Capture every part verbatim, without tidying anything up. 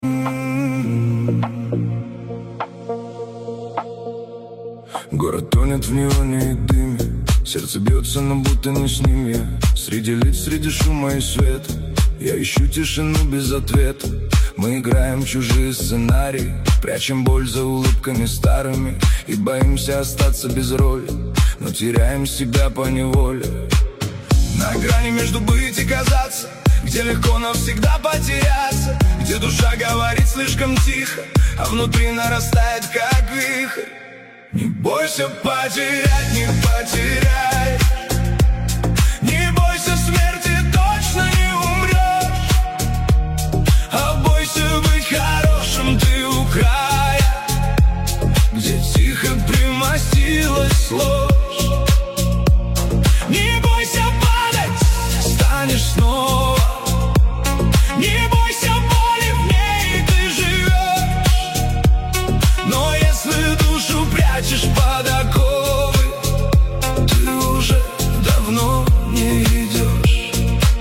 Город тонет в неоне и дыме, сердце бьется, но будто не с ним я. Среди лиц, среди шума и света я ищу тишину без ответа. Мы играем чужие сценарии, прячем боль за улыбками старыми и боимся остаться без роли, но теряем себя поневоле. На грани между быть и казаться, где легко навсегда потеряться, где душа говорит слишком тихо, а внутри нарастает как вихрь. Не бойся потерять, не потеряй. Не бойся смерти, точно не умрешь. А бойся быть хорошим ты у края, где тихо примостилась ложь. Не бойся падать, станешь снова. Не бойся боли, в ней ты живешь. Но если душу прячешь под оковы, ты уже давно не идешь.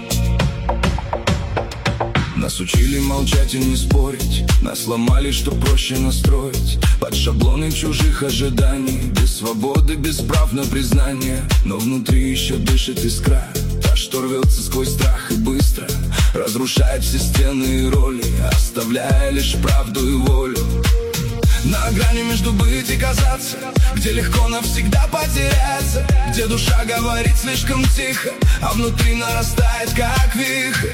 Нас учили молчать и не спорить, нас сломали, что проще настроить под шаблоны чужих ожиданий. Без свободы, без прав на признание, но внутри еще дышит искра, та, что рвется сквозь страх и быстро разрушает все стены и роли, оставляя лишь правду и волю. На грани между быть и казаться, где легко навсегда потеряться, где душа говорит слишком тихо, а внутри нарастает как вихрь.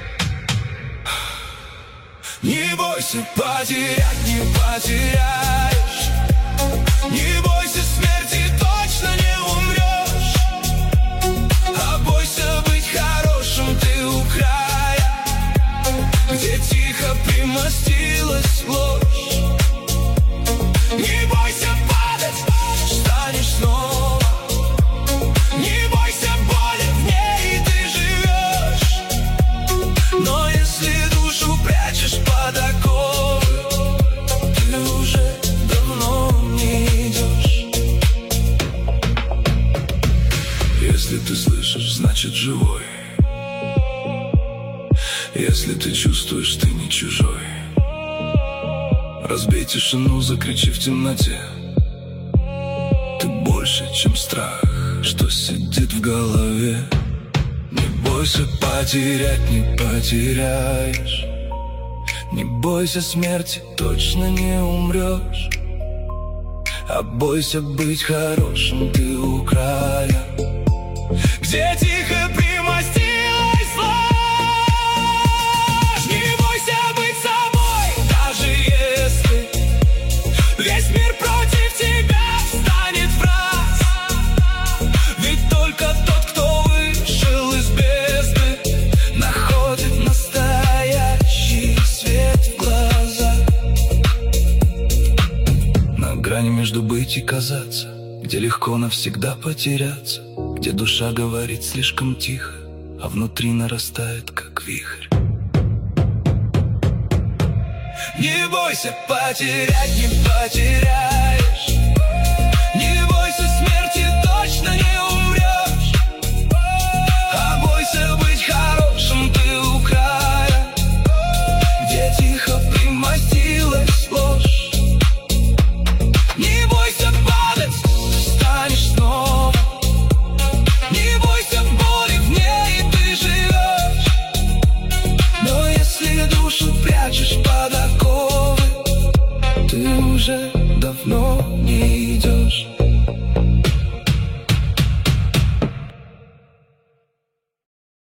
Не бойся потерять, не потеряешь. Не бойся смерти, точно не умрешь. А бойся быть хорошим ты у края, где тихо примостилась ложь. Не бойся падать, станешь снова. Не бойся боли, в ней ты живешь. Но если душу прячешь под оковы, ты уже давно не идешь. Если ты слышишь, значит живой. Если ты чувствуешь, ты не чужой. Разбей тишину, закричи в темноте. Ты больше, чем страх, что сидит в голове. Не бойся потерять, не потеряешь. Не бойся смерти, точно не умрешь. А бойся быть хорошим ты у края, где тихо примостилась ложь. Не бойся быть собой, даже если весь мир против тебя встанет враз. Ведь только тот, кто вышел из бездны, находит настоящий свет в глазах. На грани между быть и казаться, где легко навсегда потеряться, где душа говорит слишком тихо, а внутри нарастает как вихрь. Не бойся потерять, не потеряешь. Не бойся смерти, точно не умрешь. А бойся быть хорошим ты у края, где тихо примостилась ложь. Не бойся падать, станешь снова. Не бойся боли, в ней ты живешь. Но если душу прячешь под оковы, ты уже давно не идешь.